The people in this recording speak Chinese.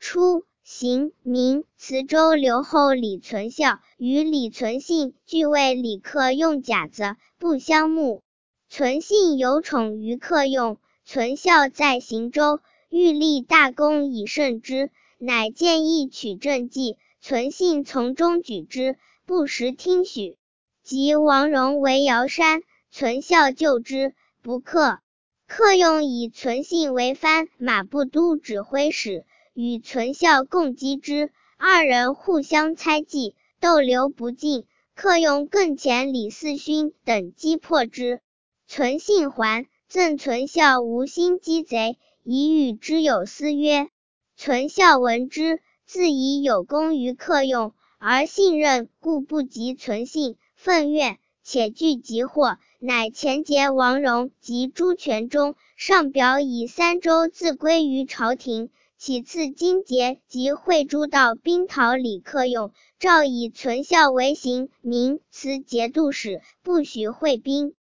初，邢、明、磁州留后李存孝与李存信俱为李克用甲子，不相慕。存信有宠于克用，存孝在邢州，欲立大功以胜之，乃建议取政绩，存信从中举之，不时听许。及王戎为尧山，存孝救之，不克。克用以存信为藩马步都指挥使，与存孝共击之，二人互相猜忌，斗流不尽。克用更遣李嗣勋等击破之。存信还，赠存孝无心击贼，以与之有私约。存孝闻之，自以有功于克用，而信任，故不及存信，愤怨，且惧急祸，乃前结王戎及朱全忠，上表以三州自归于朝廷，其次荆节及会诸道兵讨李克用，诏以存孝为行、明、磁节度使，不许会兵。